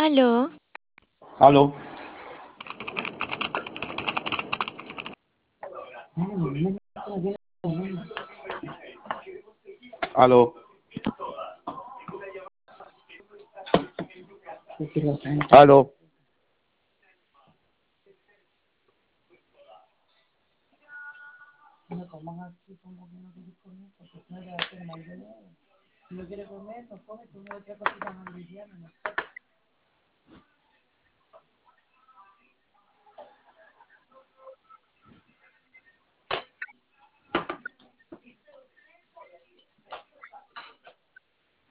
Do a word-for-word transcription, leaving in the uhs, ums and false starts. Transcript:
Aló, Aló. Aló. Aló. No coman así como que no quiere comer, porque no le va a hacer mal de nuevo. Si no quiere comer, no come, come otra cosita más liviana.